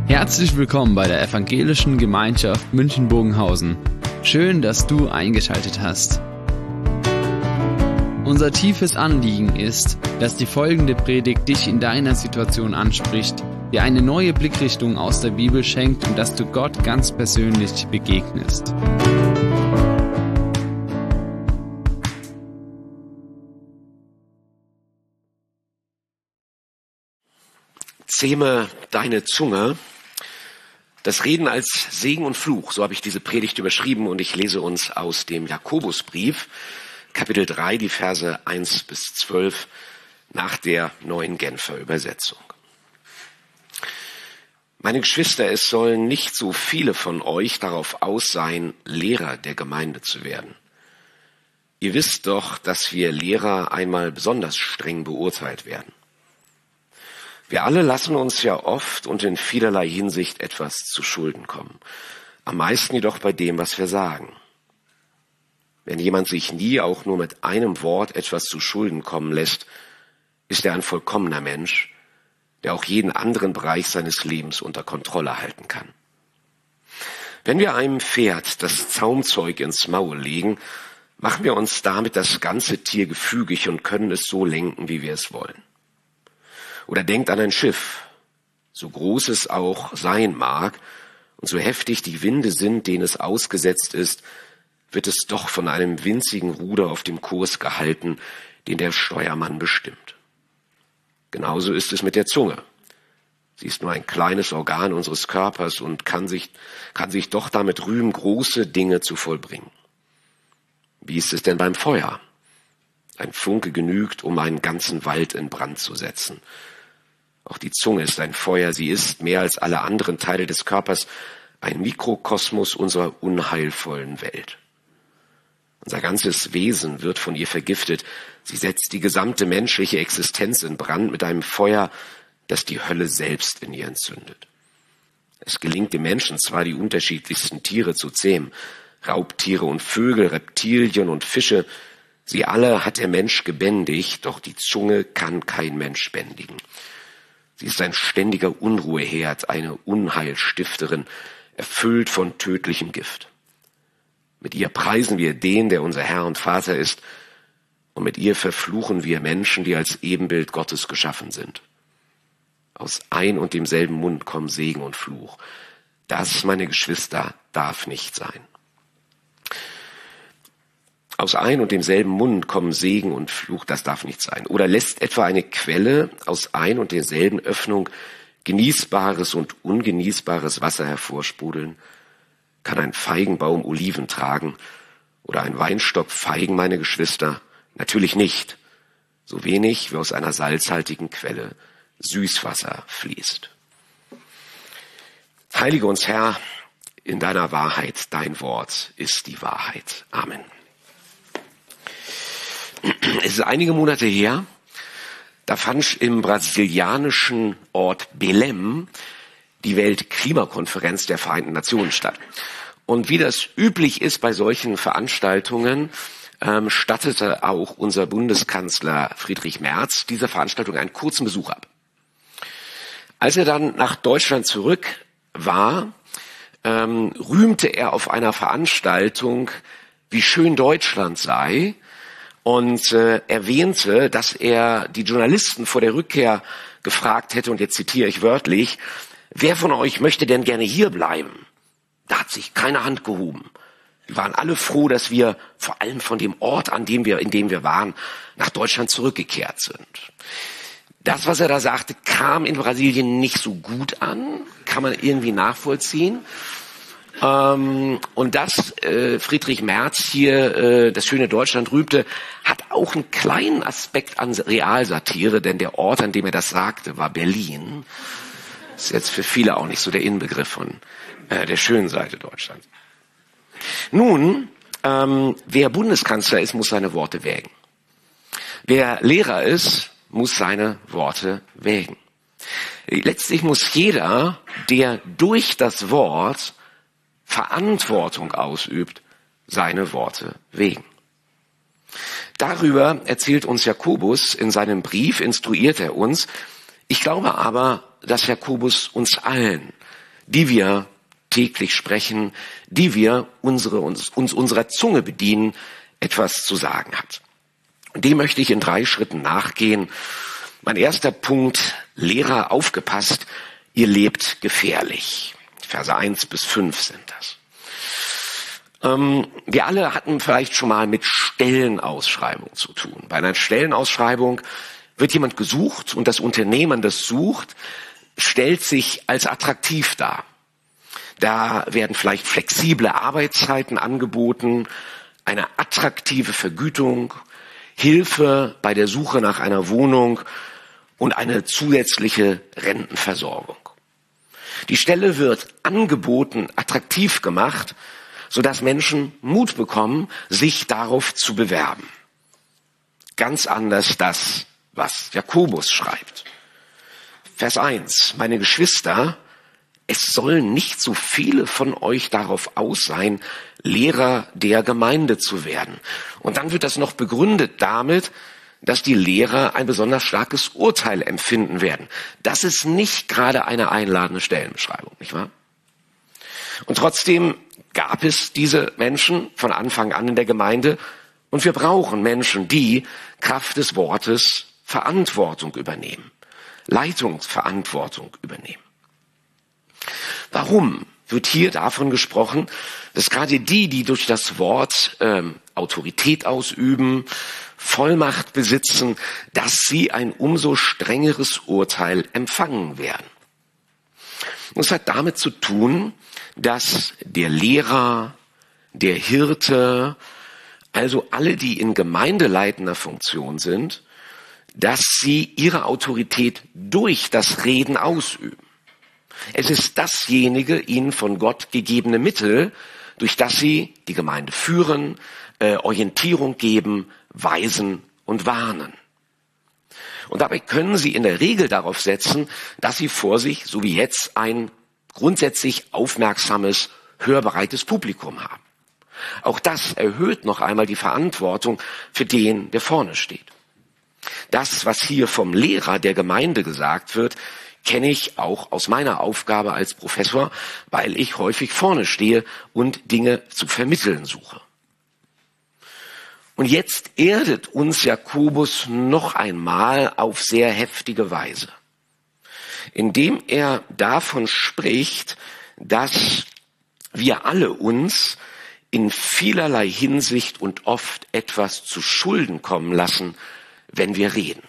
Herzlich willkommen bei der Evangelischen Gemeinschaft München-Bogenhausen. Schön, dass du eingeschaltet hast. Unser tiefes Anliegen ist, dass die folgende Predigt dich in deiner Situation anspricht, dir eine neue Blickrichtung aus der Bibel schenkt und dass du Gott ganz persönlich begegnest. Zähme deine Zunge. Das Reden als Segen und Fluch, so habe ich diese Predigt überschrieben und ich lese uns aus dem Jakobusbrief, Kapitel 3, die Verse 1 bis 12 nach der Neuen Genfer Übersetzung. Meine Geschwister, es sollen nicht so viele von euch darauf aus sein, Lehrer der Gemeinde zu werden. Ihr wisst doch, dass wir Lehrer einmal besonders streng beurteilt werden. Wir alle lassen uns ja oft und in vielerlei Hinsicht etwas zu Schulden kommen. Am meisten jedoch bei dem, was wir sagen. Wenn jemand sich nie auch nur mit einem Wort etwas zu Schulden kommen lässt, ist er ein vollkommener Mensch, der auch jeden anderen Bereich seines Lebens unter Kontrolle halten kann. Wenn wir einem Pferd das Zaumzeug ins Maul legen, machen wir uns damit das ganze Tier gefügig und können es so lenken, wie wir es wollen. Oder denkt an ein Schiff, so groß es auch sein mag und so heftig die Winde sind, denen es ausgesetzt ist, wird es doch von einem winzigen Ruder auf dem Kurs gehalten, den der Steuermann bestimmt. Genauso ist es mit der Zunge. Sie ist nur ein kleines Organ unseres Körpers und kann sich doch damit rühmen, große Dinge zu vollbringen. Wie ist es denn beim Feuer? Ein Funke genügt, um einen ganzen Wald in Brand zu setzen. Auch die Zunge ist ein Feuer. Sie ist mehr als alle anderen Teile des Körpers ein Mikrokosmos unserer unheilvollen Welt. Unser ganzes Wesen wird von ihr vergiftet. Sie setzt die gesamte menschliche Existenz in Brand mit einem Feuer, das die Hölle selbst in ihr entzündet. Es gelingt dem Menschen zwar, die unterschiedlichsten Tiere zu zähmen, Raubtiere und Vögel, Reptilien und Fische, sie alle hat der Mensch gebändigt, doch die Zunge kann kein Mensch bändigen. Sie ist ein ständiger Unruheherd, eine Unheilstifterin, erfüllt von tödlichem Gift. Mit ihr preisen wir den, der unser Herr und Vater ist, und mit ihr verfluchen wir Menschen, die als Ebenbild Gottes geschaffen sind. Aus ein und demselben Mund kommen Segen und Fluch. Das, meine Geschwister, darf nicht sein. Aus ein und demselben Mund kommen Segen und Fluch, das darf nicht sein. Oder lässt etwa eine Quelle aus ein und derselben Öffnung genießbares und ungenießbares Wasser hervorsprudeln? Kann ein Feigenbaum Oliven tragen oder ein Weinstock Feigen, meine Geschwister? Natürlich nicht. So wenig wie aus einer salzhaltigen Quelle Süßwasser fließt. Heilige uns, Herr, in deiner Wahrheit. Dein Wort ist die Wahrheit. Amen. Es ist einige Monate her, da fand im brasilianischen Ort Belém die Weltklimakonferenz der Vereinten Nationen statt. Und wie das üblich ist bei solchen Veranstaltungen, stattete auch unser Bundeskanzler Friedrich Merz dieser Veranstaltung einen kurzen Besuch ab. Als er dann nach Deutschland zurück war, rühmte er auf einer Veranstaltung, wie schön Deutschland sei, und erwähnte, dass er die Journalisten vor der Rückkehr gefragt hätte, und jetzt zitiere ich wörtlich, wer von euch möchte denn gerne hier bleiben? Da hat sich keine Hand gehoben. Wir waren alle froh, dass wir vor allem von dem Ort, in dem wir waren, nach Deutschland zurückgekehrt sind. Das, was er da sagte, kam in Brasilien nicht so gut an, kann man irgendwie nachvollziehen. Und dass Friedrich Merz hier das schöne Deutschland rühmte, hat auch einen kleinen Aspekt an Realsatire, denn der Ort, an dem er das sagte, war Berlin. Ist jetzt für viele auch nicht so der Inbegriff von der schönen Seite Deutschlands. Nun, wer Bundeskanzler ist, muss seine Worte wägen. Wer Lehrer ist, muss seine Worte wägen. Letztlich muss jeder, der durch das Wort Verantwortung ausübt, seine Worte wägen. Darüber erzählt uns Jakobus in seinem Brief, instruiert er uns. Ich glaube aber, dass Jakobus uns allen, die wir täglich sprechen, die wir uns unserer Zunge bedienen, etwas zu sagen hat. Und dem möchte ich in 3 Schritten nachgehen. Mein erster Punkt: Lehrer, aufgepasst, ihr lebt gefährlich. Verse 1-5 sind das. Wir alle hatten vielleicht schon mal mit Stellenausschreibung zu tun. Bei einer Stellenausschreibung wird jemand gesucht und das Unternehmen, das sucht, stellt sich als attraktiv dar. Da werden vielleicht flexible Arbeitszeiten angeboten, eine attraktive Vergütung, Hilfe bei der Suche nach einer Wohnung und eine zusätzliche Rentenversorgung. Die Stelle wird angeboten, attraktiv gemacht, sodass Menschen Mut bekommen, sich darauf zu bewerben. Ganz anders das, was Jakobus schreibt. Vers 1: Meine Geschwister, es sollen nicht so viele von euch darauf aus sein, Lehrer der Gemeinde zu werden. Und dann wird das noch begründet damit, dass die Lehrer ein besonders starkes Urteil empfinden werden. Das ist nicht gerade eine einladende Stellenbeschreibung, nicht wahr? Und trotzdem gab es diese Menschen von Anfang an in der Gemeinde, und wir brauchen Menschen, die Kraft des Wortes Verantwortung übernehmen, Leitungsverantwortung übernehmen. Warum wird hier davon gesprochen, dass gerade die durch das Wort Autorität ausüben, Vollmacht besitzen, dass sie ein umso strengeres Urteil empfangen werden? Und es hat damit zu tun, dass der Lehrer, der Hirte, also alle, die in gemeindeleitender Funktion sind, dass sie ihre Autorität durch das Reden ausüben. Es ist dasjenige ihnen von Gott gegebene Mittel, durch das sie die Gemeinde führen, Orientierung geben, weisen und warnen. Und dabei können sie in der Regel darauf setzen, dass sie vor sich, so wie jetzt, ein grundsätzlich aufmerksames, hörbereites Publikum haben. Auch das erhöht noch einmal die Verantwortung für den, der vorne steht. Das, was hier vom Lehrer der Gemeinde gesagt wird, kenne ich auch aus meiner Aufgabe als Professor, weil ich häufig vorne stehe und Dinge zu vermitteln suche. Und jetzt erdet uns Jakobus noch einmal auf sehr heftige Weise, indem er davon spricht, dass wir alle uns in vielerlei Hinsicht und oft etwas zu Schulden kommen lassen, wenn wir reden.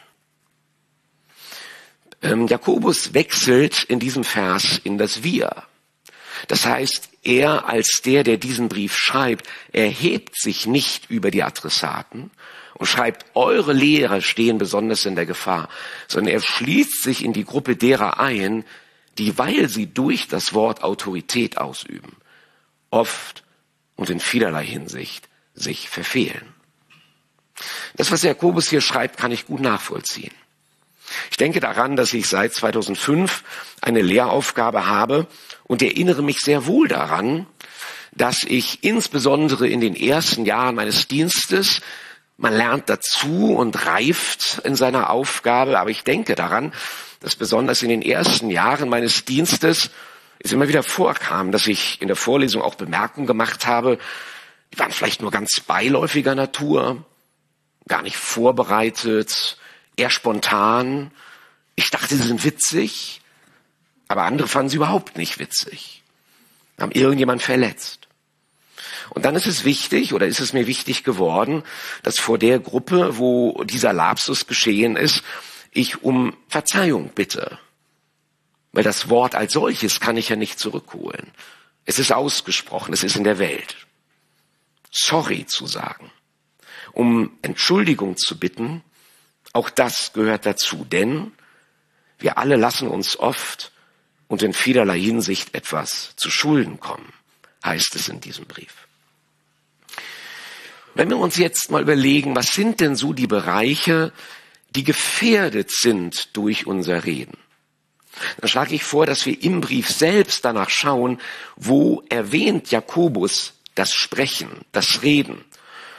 Jakobus wechselt in diesem Vers in das Wir. Das heißt, er als der diesen Brief schreibt, erhebt sich nicht über die Adressaten und schreibt, eure Lehrer stehen besonders in der Gefahr, sondern er schließt sich in die Gruppe derer ein, die, weil sie durch das Wort Autorität ausüben, oft und in vielerlei Hinsicht sich verfehlen. Das, was Jakobus hier schreibt, kann ich gut nachvollziehen. Ich denke daran, dass ich seit 2005 eine Lehraufgabe habe und erinnere mich sehr wohl daran, dass ich insbesondere in den ersten Jahren meines Dienstes, man lernt dazu und reift in seiner Aufgabe, aber ich denke daran, dass besonders in den ersten Jahren meines Dienstes es immer wieder vorkam, dass ich in der Vorlesung auch Bemerkungen gemacht habe, die waren vielleicht nur ganz beiläufiger Natur, gar nicht vorbereitet, eher spontan. Ich dachte, sie sind witzig, aber andere fanden sie überhaupt nicht witzig. Haben irgendjemand verletzt. Und dann ist es wichtig, oder ist es mir wichtig geworden, dass vor der Gruppe, wo dieser Lapsus geschehen ist, ich um Verzeihung bitte. Weil das Wort als solches kann ich ja nicht zurückholen. Es ist ausgesprochen, es ist in der Welt. Sorry zu sagen, um Entschuldigung zu bitten, auch das gehört dazu, denn wir alle lassen uns oft und in vielerlei Hinsicht etwas zu Schulden kommen, heißt es in diesem Brief. Wenn wir uns jetzt mal überlegen, was sind denn so die Bereiche, die gefährdet sind durch unser Reden, dann schlage ich vor, dass wir im Brief selbst danach schauen, wo erwähnt Jakobus das Sprechen, das Reden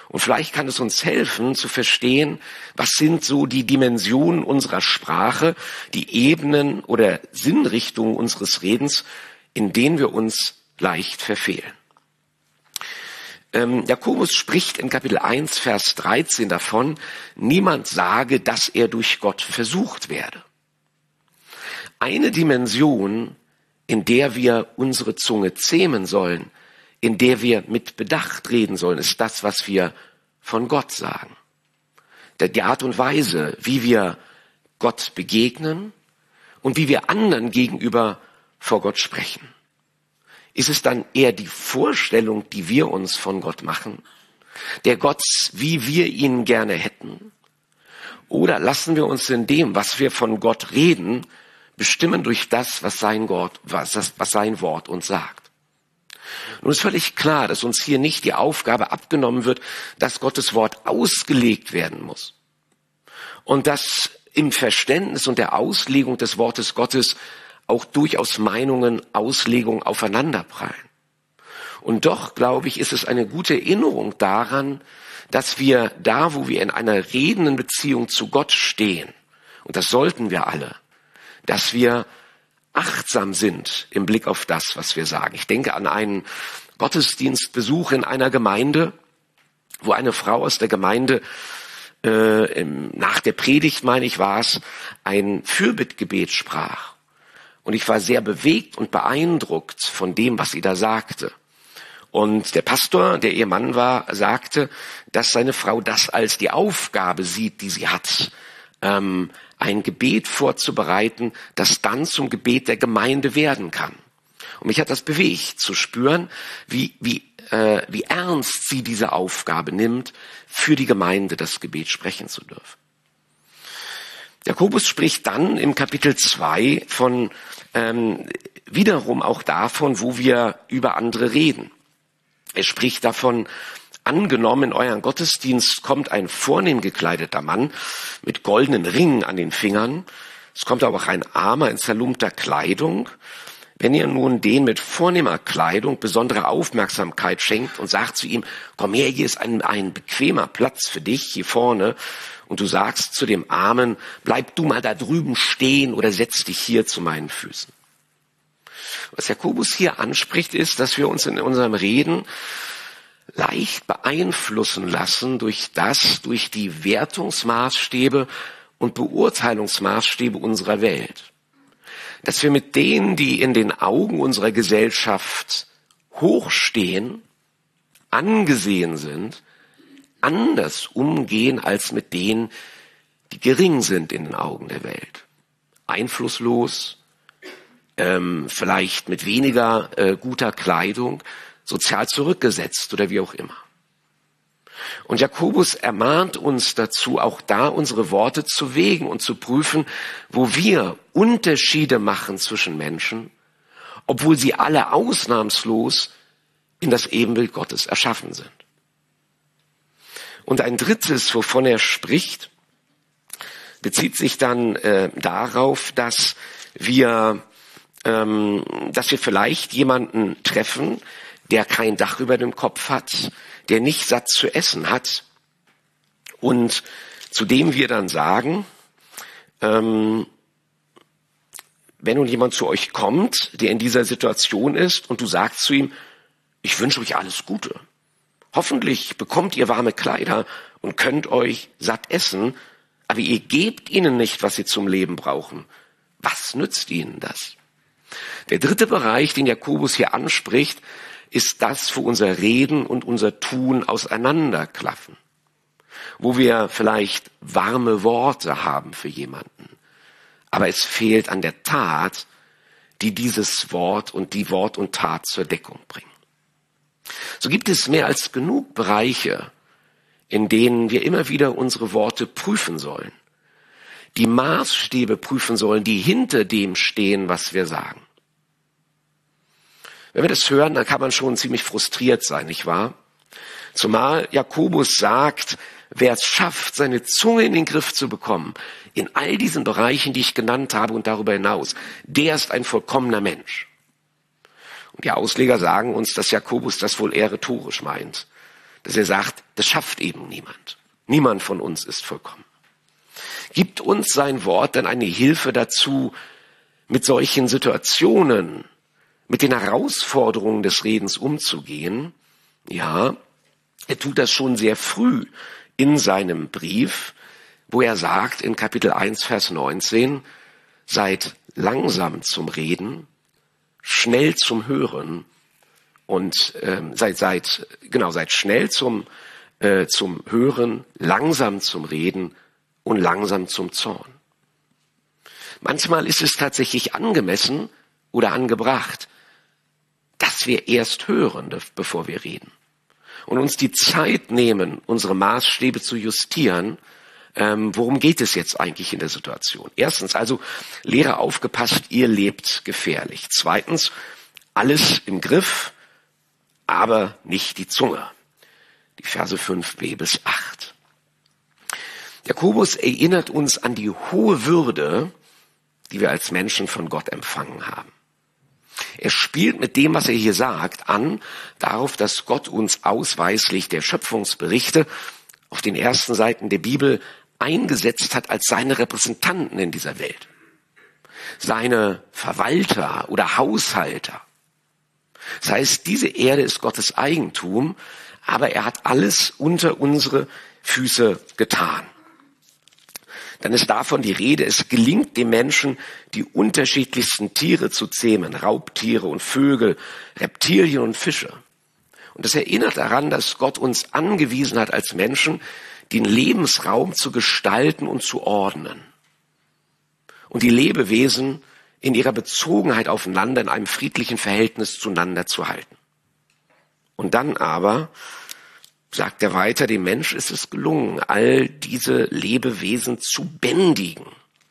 Und vielleicht kann es uns helfen zu verstehen, was sind so die Dimensionen unserer Sprache, die Ebenen oder Sinnrichtungen unseres Redens, in denen wir uns leicht verfehlen. Jakobus spricht in Kapitel 1, Vers 13 davon, niemand sage, dass er durch Gott versucht werde. Eine Dimension, in der wir unsere Zunge zähmen sollen, in der wir mit Bedacht reden sollen, ist das, was wir von Gott sagen. Die Art und Weise, wie wir Gott begegnen und wie wir anderen gegenüber vor Gott sprechen. Ist es dann eher die Vorstellung, die wir uns von Gott machen, der Gott, wie wir ihn gerne hätten? Oder lassen wir uns in dem, was wir von Gott reden, bestimmen durch das, was sein Wort uns sagt? Nun ist völlig klar, dass uns hier nicht die Aufgabe abgenommen wird, dass Gottes Wort ausgelegt werden muss. Und dass im Verständnis und der Auslegung des Wortes Gottes auch durchaus Meinungen, Auslegungen aufeinanderprallen. Und doch, glaube ich, ist es eine gute Erinnerung daran, dass wir da, wo wir in einer redenden Beziehung zu Gott stehen, und das sollten wir alle, dass wir achtsam sind im Blick auf das, was wir sagen. Ich denke an einen Gottesdienstbesuch in einer Gemeinde, wo eine Frau aus der Gemeinde nach der Predigt, meine ich, war es, ein Fürbittgebet sprach. Und ich war sehr bewegt und beeindruckt von dem, was sie da sagte. Und der Pastor, der ihr Mann war, sagte, dass seine Frau das als die Aufgabe sieht, die sie hat, ein Gebet vorzubereiten, das dann zum Gebet der Gemeinde werden kann. Und mich hat das bewegt, zu spüren, wie ernst sie diese Aufgabe nimmt, für die Gemeinde das Gebet sprechen zu dürfen. Jakobus spricht dann im Kapitel 2 von wiederum auch davon, wo wir über andere reden. Er spricht davon, angenommen, in euren Gottesdienst kommt ein vornehm gekleideter Mann mit goldenen Ringen an den Fingern. Es kommt aber auch ein Armer in zerlumpter Kleidung. Wenn ihr nun den mit vornehmer Kleidung besondere Aufmerksamkeit schenkt und sagt zu ihm, komm her, hier ist ein bequemer Platz für dich hier vorne, und du sagst zu dem Armen, bleib du mal da drüben stehen oder setz dich hier zu meinen Füßen. Was Jakobus hier anspricht, ist, dass wir uns in unserem Reden leicht beeinflussen lassen durch die Wertungsmaßstäbe und Beurteilungsmaßstäbe unserer Welt. Dass wir mit denen, die in den Augen unserer Gesellschaft hochstehen, angesehen sind, anders umgehen als mit denen, die gering sind in den Augen der Welt. Einflusslos, vielleicht mit weniger guter Kleidung, sozial zurückgesetzt oder wie auch immer. Und Jakobus ermahnt uns dazu, auch da unsere Worte zu wägen und zu prüfen, wo wir Unterschiede machen zwischen Menschen, obwohl sie alle ausnahmslos in das Ebenbild Gottes erschaffen sind. Und ein drittes, wovon er spricht, bezieht sich dann darauf, dass wir vielleicht jemanden treffen, der kein Dach über dem Kopf hat, der nicht satt zu essen hat, und zu dem wir dann sagen, wenn nun jemand zu euch kommt, der in dieser Situation ist, und du sagst zu ihm, ich wünsche euch alles Gute. Hoffentlich bekommt ihr warme Kleider und könnt euch satt essen, aber ihr gebt ihnen nicht, was sie zum Leben brauchen. Was nützt ihnen das? Der dritte Bereich, den Jakobus hier anspricht, ist das, wo unser Reden und unser Tun auseinanderklaffen. Wo wir vielleicht warme Worte haben für jemanden, aber es fehlt an der Tat, die dieses Wort und die Wort und Tat zur Deckung bringen. So gibt es mehr als genug Bereiche, in denen wir immer wieder unsere Worte prüfen sollen, die Maßstäbe prüfen sollen, die hinter dem stehen, was wir sagen. Wenn wir das hören, dann kann man schon ziemlich frustriert sein, nicht wahr? Zumal Jakobus sagt, wer es schafft, seine Zunge in den Griff zu bekommen, in all diesen Bereichen, die ich genannt habe und darüber hinaus, der ist ein vollkommener Mensch. Und die Ausleger sagen uns, dass Jakobus das wohl eher rhetorisch meint. dass er sagt, das schafft eben niemand. Niemand von uns ist vollkommen. Gibt uns sein Wort dann eine Hilfe dazu, mit solchen Situationen, mit den Herausforderungen des Redens umzugehen? Ja, er tut das schon sehr früh in seinem Brief, wo er sagt in Kapitel 1, Vers 19, seid langsam zum Reden, schnell zum Hören und seid schnell zum Hören, langsam zum Reden und langsam zum Zorn. Manchmal ist es tatsächlich angemessen oder angebracht, dass wir erst hören, bevor wir reden. Und uns die Zeit nehmen, unsere Maßstäbe zu justieren. Worum geht es jetzt eigentlich in der Situation? Erstens also, Lehrer, aufgepasst, ihr lebt gefährlich. Zweitens, alles im Griff, aber nicht die Zunge. Die Verse 5b bis 8. Jakobus erinnert uns an die hohe Würde, die wir als Menschen von Gott empfangen haben. Er spielt mit dem, was er hier sagt, an, darauf, dass Gott uns ausweislich der Schöpfungsberichte auf den ersten Seiten der Bibel eingesetzt hat als seine Repräsentanten in dieser Welt. Seine Verwalter oder Haushalter. Das heißt, diese Erde ist Gottes Eigentum, aber er hat alles unter unsere Füße getan. Dann ist davon die Rede, es gelingt dem Menschen, die unterschiedlichsten Tiere zu zähmen, Raubtiere und Vögel, Reptilien und Fische. Und das erinnert daran, dass Gott uns angewiesen hat als Menschen, den Lebensraum zu gestalten und zu ordnen. Und die Lebewesen in ihrer Bezogenheit aufeinander in einem friedlichen Verhältnis zueinander zu halten. Und dann aber, sagt er weiter, dem Mensch ist es gelungen, all diese Lebewesen zu bändigen.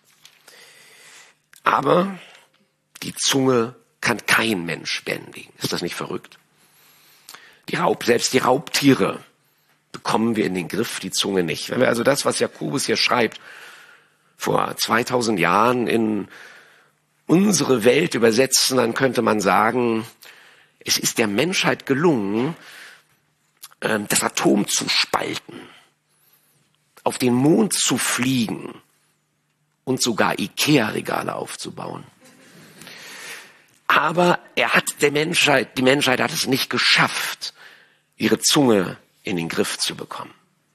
Aber die Zunge kann kein Mensch bändigen. Ist das nicht verrückt? Selbst die Raubtiere bekommen wir in den Griff, die Zunge nicht. Wenn wir also das, was Jakobus hier schreibt, vor 2000 Jahren in unsere Welt übersetzen, dann könnte man sagen, es ist der Menschheit gelungen, das Atom zu spalten, auf den Mond zu fliegen und sogar Ikea-Regale aufzubauen. Aber die Menschheit hat es nicht geschafft, ihre Zunge in den Griff zu bekommen.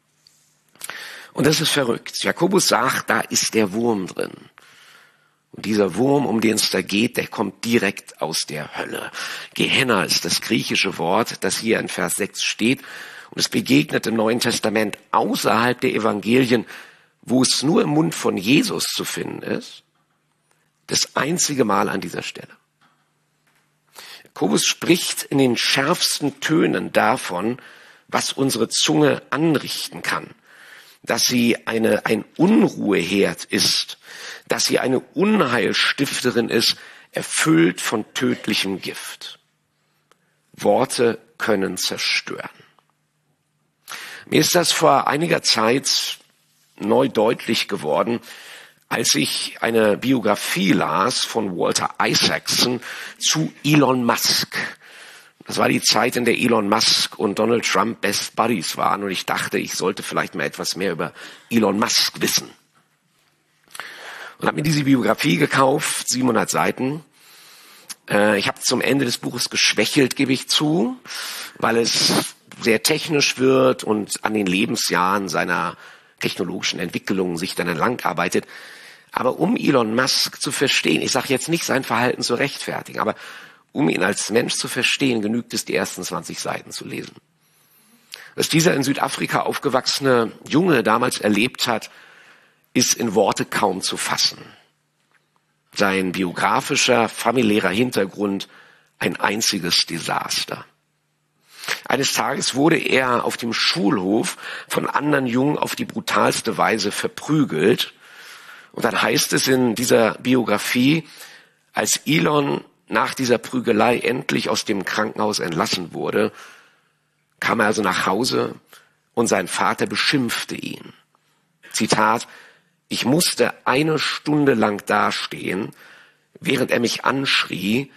Und das ist verrückt. Jakobus sagt, da ist der Wurm drin. Und dieser Wurm, um den es da geht, der kommt direkt aus der Hölle. Gehenna ist das griechische Wort, das hier in Vers 6 steht. Und es begegnet im Neuen Testament außerhalb der Evangelien, wo es nur im Mund von Jesus zu finden ist, das einzige Mal an dieser Stelle. Jakobus spricht in den schärfsten Tönen davon, was unsere Zunge anrichten kann. Dass sie ein Unruheherd ist, dass sie eine Unheilstifterin ist, erfüllt von tödlichem Gift. Worte können zerstören. Mir ist das vor einiger Zeit neu deutlich geworden, als ich eine Biografie las von Walter Isaacson zu Elon Musk. Das war die Zeit, in der Elon Musk und Donald Trump Best Buddies waren und ich dachte, ich sollte vielleicht mal etwas mehr über Elon Musk wissen. Und habe mir diese Biografie gekauft, 700 Seiten. Ich habe zum Ende des Buches geschwächelt, gebe ich zu, weil es sehr technisch wird und an den Lebensjahren seiner technologischen Entwicklungen sich dann entlang arbeitet. Aber um Elon Musk zu verstehen, ich sage jetzt nicht sein Verhalten zu rechtfertigen, aber um ihn als Mensch zu verstehen, genügt es, die ersten 20 Seiten zu lesen. Was dieser in Südafrika aufgewachsene Junge damals erlebt hat, ist in Worte kaum zu fassen. Sein biografischer, familiärer Hintergrund ein einziges Desaster. Eines Tages wurde er auf dem Schulhof von anderen Jungen auf die brutalste Weise verprügelt. Und dann heißt es in dieser Biografie, als Elon nach dieser Prügelei endlich aus dem Krankenhaus entlassen wurde, kam er also nach Hause und sein Vater beschimpfte ihn. Zitat, ich musste 1 Stunde lang dastehen, während er mich anschrie,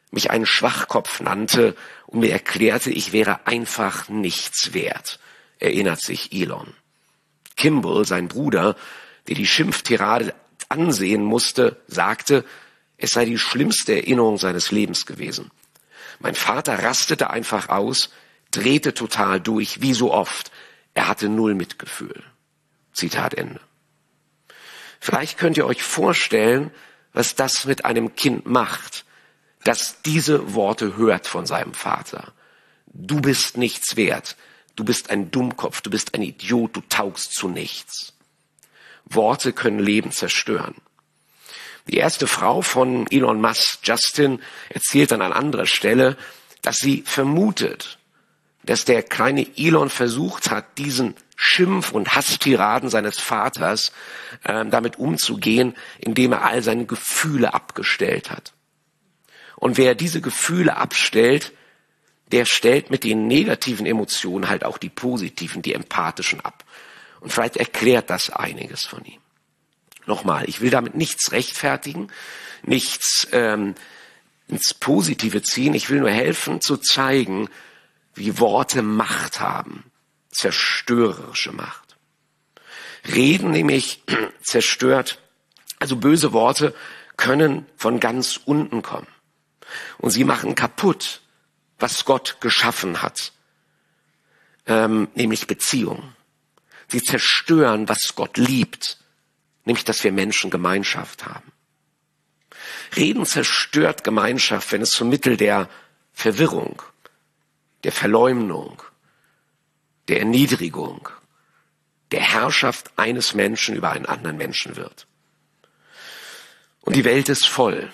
mich einen Schwachkopf nannte und mir erklärte, ich wäre einfach nichts wert, erinnert sich Elon. Kimball, sein Bruder, der die Schimpftirade ansehen musste, sagte, es sei die schlimmste Erinnerung seines Lebens gewesen. Mein Vater rastete einfach aus, drehte total durch, wie so oft. Er hatte null Mitgefühl. Zitat Ende. Vielleicht könnt ihr euch vorstellen, was das mit einem Kind macht, das diese Worte hört von seinem Vater. Du bist nichts wert. Du bist ein Dummkopf. Du bist ein Idiot. Du taugst zu nichts. Worte können Leben zerstören. Die erste Frau von Elon Musk, Justin, erzählt an anderer Stelle, dass sie vermutet, dass der kleine Elon versucht hat, diesen Schimpf- und Hasstiraden seines Vaters damit umzugehen, indem er all seine Gefühle abgestellt hat. Und wer diese Gefühle abstellt, der stellt mit den negativen Emotionen halt auch die positiven, die empathischen ab. Und vielleicht erklärt das einiges von ihm. Nochmal, ich will damit nichts rechtfertigen, nichts ins Positive ziehen. Ich will nur helfen zu zeigen, wie Worte Macht haben, zerstörerische Macht. Reden nämlich zerstört, also böse Worte können von ganz unten kommen. Und sie machen kaputt, was Gott geschaffen hat, nämlich Beziehung. Sie zerstören, was Gott liebt, nämlich dass wir Menschen Gemeinschaft haben. Reden zerstört Gemeinschaft, wenn es zum Mittel der Verwirrung, der Verleumdung, der Erniedrigung, der Herrschaft eines Menschen über einen anderen Menschen wird. Und die Welt ist voll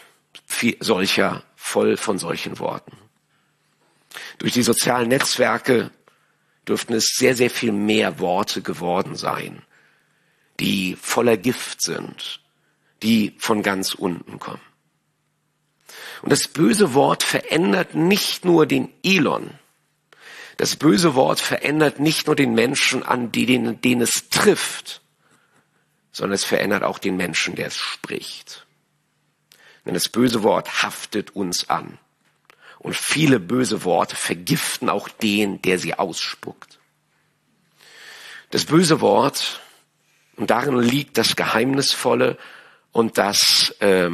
von solchen Worten. Durch die sozialen Netzwerke dürften es sehr, sehr viel mehr Worte geworden sein, die voller Gift sind, die von ganz unten kommen. Und das böse Wort verändert nicht nur den Elon. Das böse Wort verändert nicht nur den Menschen, an den es trifft, sondern es verändert auch den Menschen, der es spricht. Denn das böse Wort haftet uns an. Und viele böse Worte vergiften auch den, der sie ausspuckt. Das böse Wort, und darin liegt das Geheimnisvolle und das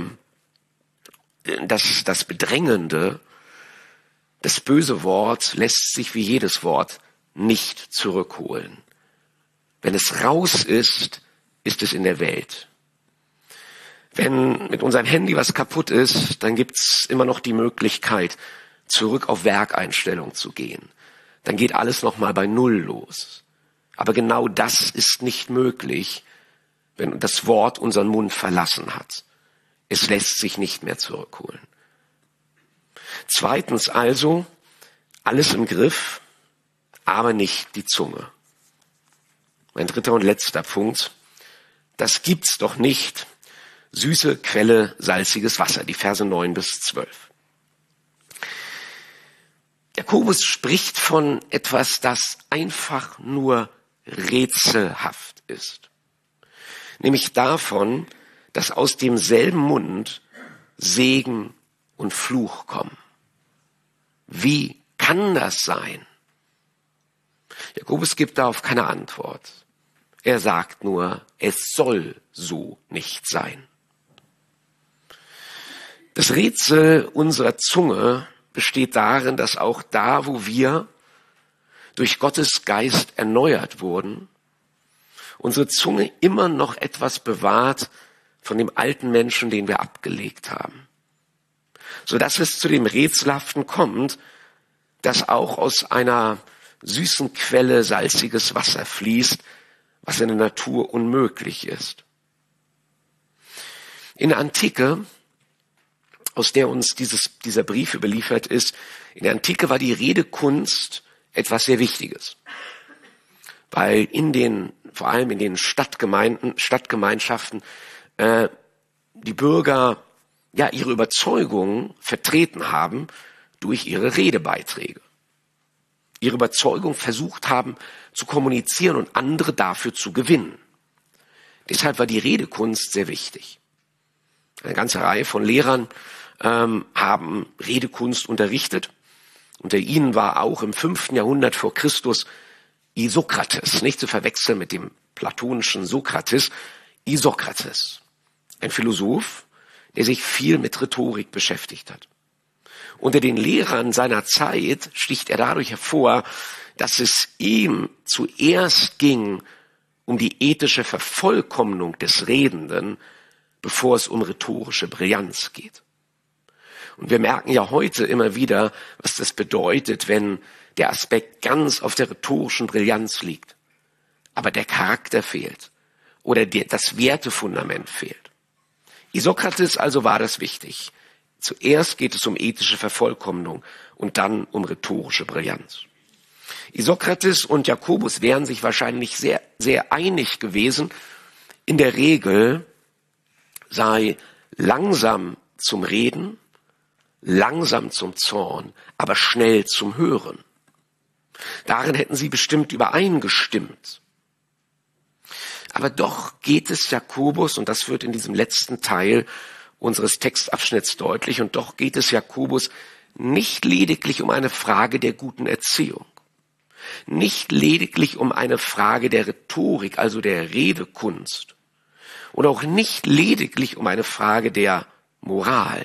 Bedrängende, das böse Wort lässt sich wie jedes Wort nicht zurückholen. Wenn es raus ist, ist es in der Welt. Wenn mit unserem Handy was kaputt ist, dann gibt's immer noch die Möglichkeit, zurück auf Werkeinstellung zu gehen. Dann geht alles nochmal bei Null los. Aber genau das ist nicht möglich, wenn das Wort unseren Mund verlassen hat. Es lässt sich nicht mehr zurückholen. Zweitens also, alles im Griff, aber nicht die Zunge. Mein dritter und letzter Punkt, das gibt's doch nicht. Süße Quelle, salziges Wasser, die Verse 9-12. Jakobus spricht von etwas, das einfach nur rätselhaft ist. Nämlich davon, dass aus demselben Mund Segen und Fluch kommen. Wie kann das sein? Jakobus gibt darauf keine Antwort. Er sagt nur, es soll so nicht sein. Das Rätsel unserer Zunge besteht darin, dass auch da, wo wir durch Gottes Geist erneuert wurden, unsere Zunge immer noch etwas bewahrt von dem alten Menschen, den wir abgelegt haben. Sodass es zu dem Rätselhaften kommt, dass auch aus einer süßen Quelle salziges Wasser fließt, was in der Natur unmöglich ist. In der Antike, aus der uns dieser Brief überliefert ist, in der Antike war die Redekunst etwas sehr Wichtiges. Weil vor allem in den Stadtgemeinschaften, die Bürger ihre Überzeugungen vertreten haben durch ihre Redebeiträge. Ihre Überzeugung versucht haben zu kommunizieren und andere dafür zu gewinnen. Deshalb war die Redekunst sehr wichtig. Eine ganze Reihe von Lehrern haben Redekunst unterrichtet. Unter ihnen war auch im 5. Jahrhundert vor Christus Isokrates, nicht zu verwechseln mit dem platonischen Sokrates, Isokrates, ein Philosoph, der sich viel mit Rhetorik beschäftigt hat. Unter den Lehrern seiner Zeit sticht er dadurch hervor, dass es ihm zuerst ging um die ethische Vervollkommnung des Redenden, bevor es um rhetorische Brillanz geht. Und wir merken ja heute immer wieder, was das bedeutet, wenn der Aspekt ganz auf der rhetorischen Brillanz liegt, aber der Charakter fehlt oder das Wertefundament fehlt. Isokrates also war das wichtig. Zuerst geht es um ethische Vervollkommnung und dann um rhetorische Brillanz. Isokrates und Jakobus wären sich wahrscheinlich sehr, sehr einig gewesen. In der Regel sei langsam zum Reden, langsam zum Zorn, aber schnell zum Hören. Darin hätten sie bestimmt übereingestimmt. Aber doch geht es Jakobus, und das wird in diesem letzten Teil unseres Textabschnitts deutlich, und doch geht es Jakobus nicht lediglich um eine Frage der guten Erziehung, nicht lediglich um eine Frage der Rhetorik, also der Redekunst, oder auch nicht lediglich um eine Frage der Moral,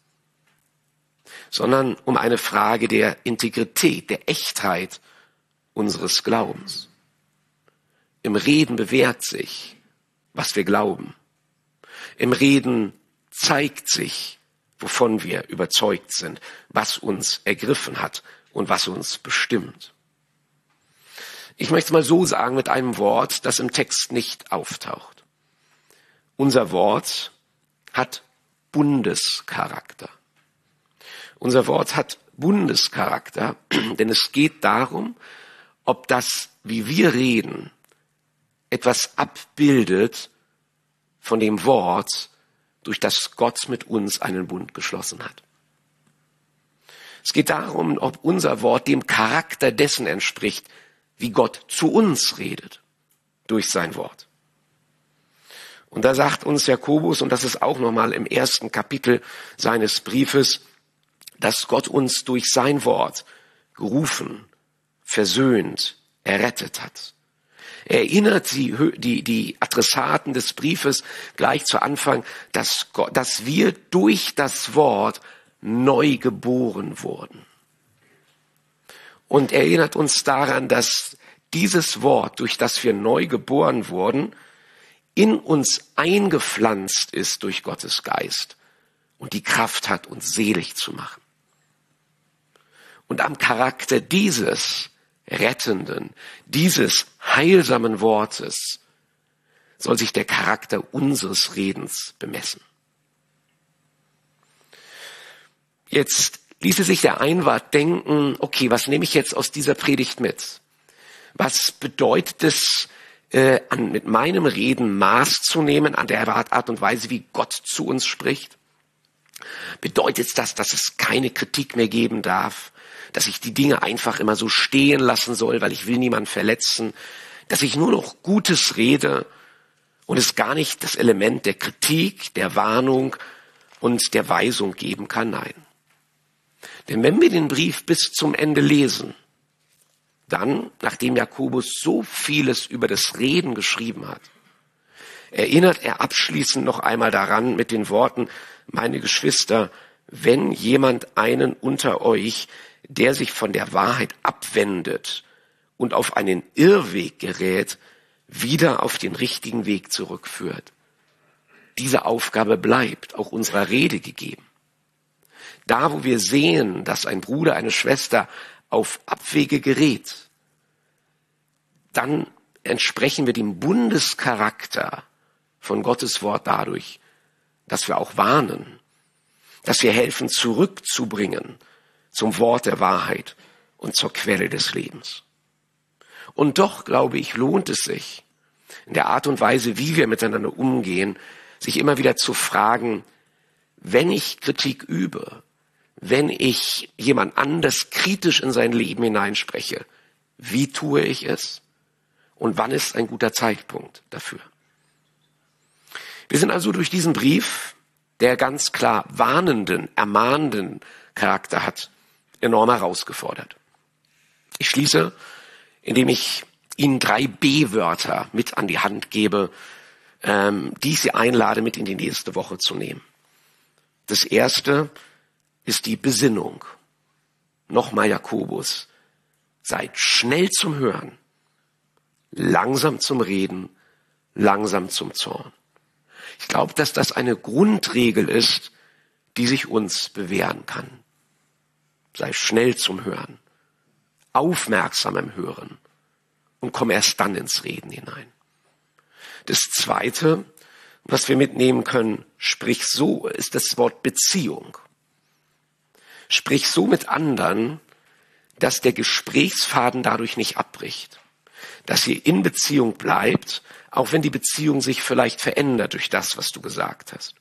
sondern um eine Frage der Integrität, der Echtheit unseres Glaubens. Im Reden bewährt sich, was wir glauben. Im Reden zeigt sich, wovon wir überzeugt sind, was uns ergriffen hat und was uns bestimmt. Ich möchte es mal so sagen mit einem Wort, das im Text nicht auftaucht. Unser Wort hat Bundescharakter. Unser Wort hat Bundescharakter, denn es geht darum, ob das, wie wir reden, etwas abbildet von dem Wort, durch das Gott mit uns einen Bund geschlossen hat. Es geht darum, ob unser Wort dem Charakter dessen entspricht, wie Gott zu uns redet, durch sein Wort. Und da sagt uns Jakobus, und das ist auch nochmal im 1. Kapitel seines Briefes, dass Gott uns durch sein Wort gerufen, versöhnt, errettet hat. Er erinnert die Adressaten des Briefes gleich zu Anfang, dass wir durch das Wort neu geboren wurden. Und er erinnert uns daran, dass dieses Wort, durch das wir neu geboren wurden, in uns eingepflanzt ist durch Gottes Geist und die Kraft hat, uns selig zu machen. Und am Charakter dieses rettenden, dieses heilsamen Wortes soll sich der Charakter unseres Redens bemessen. Jetzt ließe sich der Einwand denken, okay, was nehme ich jetzt aus dieser Predigt mit? Was bedeutet es, mit meinem Reden Maß zu nehmen an der Art und Weise, wie Gott zu uns spricht? Bedeutet das, dass es keine Kritik mehr geben darf? Dass ich die Dinge einfach immer so stehen lassen soll, weil ich will niemanden verletzen? Dass ich nur noch Gutes rede und es gar nicht das Element der Kritik, der Warnung und der Weisung geben kann? Nein. Denn wenn wir den Brief bis zum Ende lesen, dann, nachdem Jakobus so vieles über das Reden geschrieben hat, erinnert er abschließend noch einmal daran mit den Worten: Meine Geschwister, wenn jemand einen unter euch, der sich von der Wahrheit abwendet und auf einen Irrweg gerät, wieder auf den richtigen Weg zurückführt. Diese Aufgabe bleibt auch unserer Rede gegeben. Da, wo wir sehen, dass ein Bruder, eine Schwester auf Abwege gerät, dann entsprechen wir dem Bundescharakter von Gottes Wort dadurch, dass wir auch warnen, dass wir helfen, zurückzubringen zum Wort der Wahrheit und zur Quelle des Lebens. Und doch, glaube ich, lohnt es sich, in der Art und Weise, wie wir miteinander umgehen, sich immer wieder zu fragen, wenn ich Kritik übe, wenn ich jemand anders kritisch in sein Leben hineinspreche, wie tue ich es und wann ist ein guter Zeitpunkt dafür? Wir sind also durch diesen Brief der ganz klar warnenden, ermahnenden Charakter hat, enorm herausgefordert. Ich schließe, indem ich Ihnen 3 B-Wörter mit an die Hand gebe, die ich Sie einlade, mit in die nächste Woche zu nehmen. Das erste ist die Besinnung. Nochmal Jakobus. Seid schnell zum Hören, langsam zum Reden, langsam zum Zorn. Ich glaube, dass das eine Grundregel ist, die sich uns bewähren kann. Sei schnell zum Hören, aufmerksam im Hören und komm erst dann ins Reden hinein. Das Zweite, was wir mitnehmen können, sprich so, ist das Wort Beziehung. Sprich so mit anderen, dass der Gesprächsfaden dadurch nicht abbricht. Dass ihr in Beziehung bleibt, auch wenn die Beziehung sich vielleicht verändert durch das, was du gesagt hast.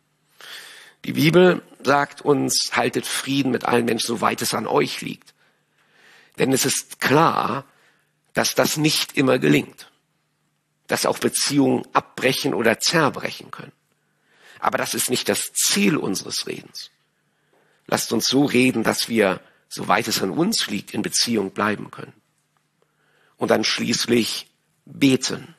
Die Bibel sagt uns, haltet Frieden mit allen Menschen, soweit es an euch liegt. Denn es ist klar, dass das nicht immer gelingt. Dass auch Beziehungen abbrechen oder zerbrechen können. Aber das ist nicht das Ziel unseres Redens. Lasst uns so reden, dass wir, soweit es an uns liegt, in Beziehung bleiben können. Und dann schließlich beten.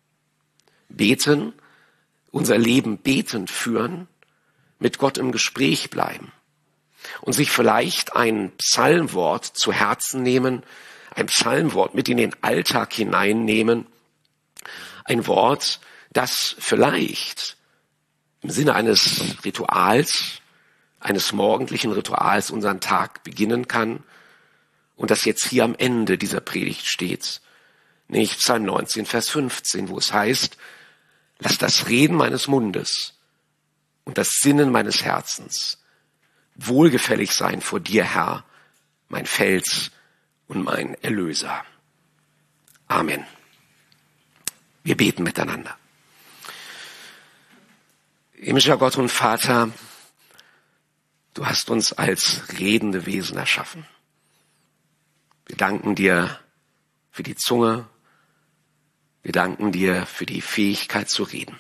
Beten, unser Leben betend führen, mit Gott im Gespräch bleiben. Und sich vielleicht ein Psalmwort zu Herzen nehmen, ein Psalmwort mit in den Alltag hineinnehmen, ein Wort, das vielleicht im Sinne eines Rituals, eines morgendlichen Rituals unseren Tag beginnen kann und das jetzt hier am Ende dieser Predigt steht. Nämlich Psalm 19, Vers 15, wo es heißt, lass das Reden meines Mundes und das Sinnen meines Herzens wohlgefällig sein vor dir, Herr, mein Fels und mein Erlöser. Amen. Wir beten miteinander. Himmlischer Gott und Vater, du hast uns als redende Wesen erschaffen. Wir danken dir für die Zunge. Wir danken dir für die Fähigkeit zu reden.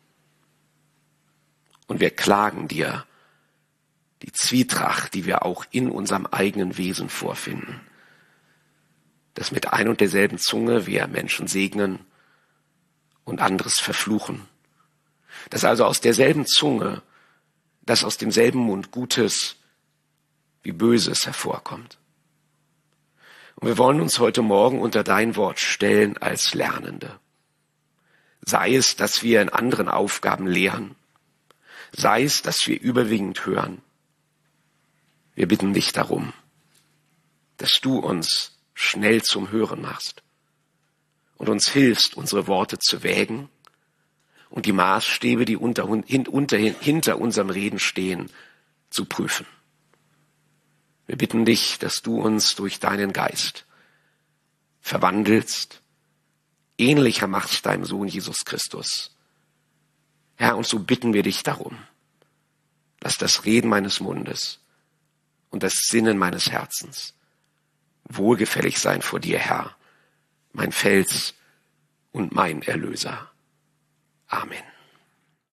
Und wir klagen dir die Zwietracht, die wir auch in unserem eigenen Wesen vorfinden. Dass mit ein und derselben Zunge wir Menschen segnen und anderes verfluchen. Dass also aus derselben Zunge, dass aus demselben Mund Gutes wie Böses hervorkommt. Und wir wollen uns heute Morgen unter dein Wort stellen als Lernende. Sei es, dass wir in anderen Aufgaben lehren. Sei es, dass wir überwiegend hören. Wir bitten dich darum, dass du uns schnell zum Hören machst und uns hilfst, unsere Worte zu wägen und die Maßstäbe, die hinter unserem Reden stehen, zu prüfen. Wir bitten dich, dass du uns durch deinen Geist verwandelst, ähnlicher machst deinem Sohn Jesus Christus. Herr, und so bitten wir dich darum, lass das Reden meines Mundes und das Sinnen meines Herzens wohlgefällig sein vor dir, Herr, mein Fels und mein Erlöser. Amen.